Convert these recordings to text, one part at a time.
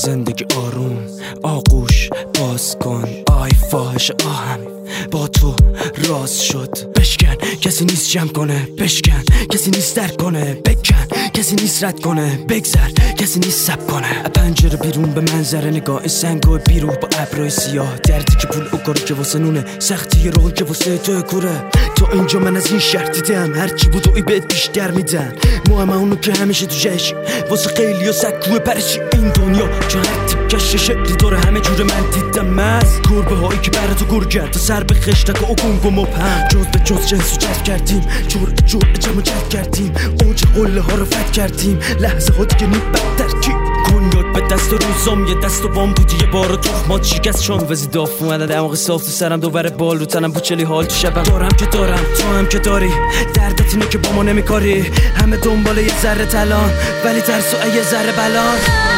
زندگی آروم، آغوش باز کن. آی فاحش آهم با تو راز شد. بشکن کسی نیست جمع کنه، بشکن کسی نیست در کنه، بکن کسی نیست رد کنه، بگذر کسی نیست سب کنه. پنجره بیرون به منظره نگاه، سنگای بیروح با ابرای سیاه. دردی که پول اوکاری که واسه نونه، سختی روحی که واسه تو کوره. تو اینجا من از این شهر دیدم، هرچی بود اوی بهت بیشتر میدن. ما اونو که همیشه تو جشن واسه خیلی ها سکوه پرشی. این دنیا چه هر تیکش شکلی داره، همه جور من دیدم از گربه هایی که برای تو گر کرد تا سر به خشتک و اکنگ و مبهم. جز به جز جنسو جد کردیم، جور جمع جد کردیم، اوج قله ها رو فت کردیم. لحظه ها دیگه بدتر کی کنیاک به دست و روزام، یه دست و بام بودی یه بار و تخمات شکست شام وزی داف اومده دماغ صاف تو سرم، دوباره بال رو تنم بوچلی حال تو شبم. دارم که دارم تو هم که داری، دردت اینه که با ما نمیکاری. همه دنبال یه ذره تلان ولی ترس و یه ذره بلان.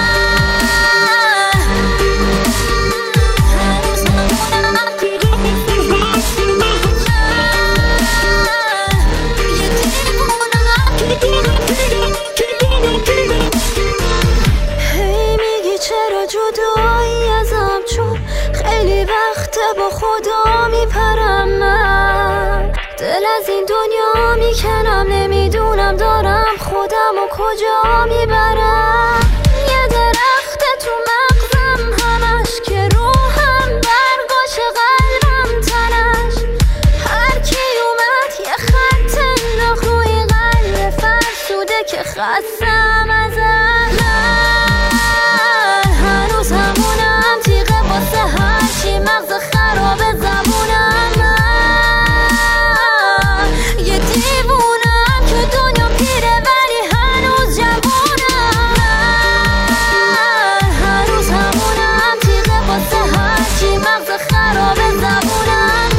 جدایی ازم چون خیلی وقت با خدا میپرم. من دل از این دنیا میکنم، نمیدونم دارم خودم و کجا میبرم. یه درخت تو مغزم همش که روحم برگاش قلبم تنش. هر کی اومد یه خط انداخت روی قلب فرسوده که خستم ازش. هرچی مغز خراب زبونم، من یه دیوونم که دنیا پیره ولی هنوز جوونم. من هنوز همونم تیغه واسه هرچی مغز خراب زبونم.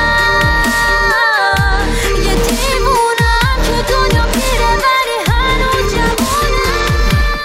من یه دیوونم که دنیا پیره ولی هنوز جوونم.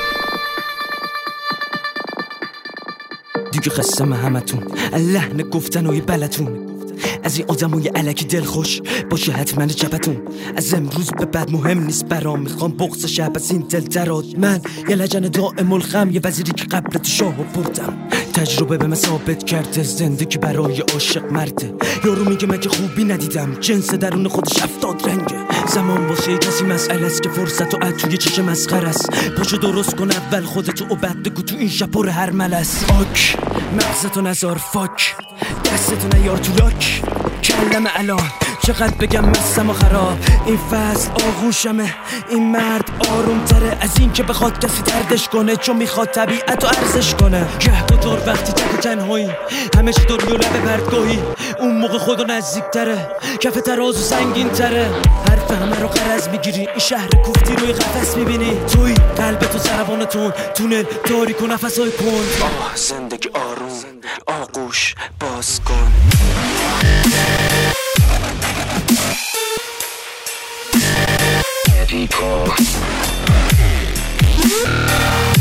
دیگه قسم همتون لحن گفتن و یه بلتون، از این آدمای الکی دل خوش باشه حتما جبتون. از امروز به بعد مهم نیست برام، میخوام بغض شب از این دل درات. من یه لجن دائم الخم، یه وزیری که قبل تو شاهو بردم. تجربه به من ثابت کرده زندگی برای عاشق مرده. یارو میگه مگه خوبی ندیدم، جنس درون خودش 70 رنگه. زمان واسه کسی مسئله است که فرصت و عد توی چشم مسخره است. پاشو درست کن اول خودتو و بعد بگو تو این شب پر هر ملس. آک مغزتو نزار فاک، دستتو نیار تو لاک. کلم الان چقدر بگم مستم و خراب. این فصل آغوشمه، این مرد آروم تره از این که بخواد کسی دردش کنه، چون میخواد طبیعت رو ارزش کنه. گه بطور وقتی تک و تنهایی، همه چی دور و لب پرتگاهی. اون موقع خودو نزدیک تره، کف ترازو سنگین تره. حرف همه رو قرض میگیری، این شهر کوفتی روی قفس میبینی. توی قلبتو سروانتون تونل تاریک و نفسای کن. زندگی آروم، آغوش باز کن. People.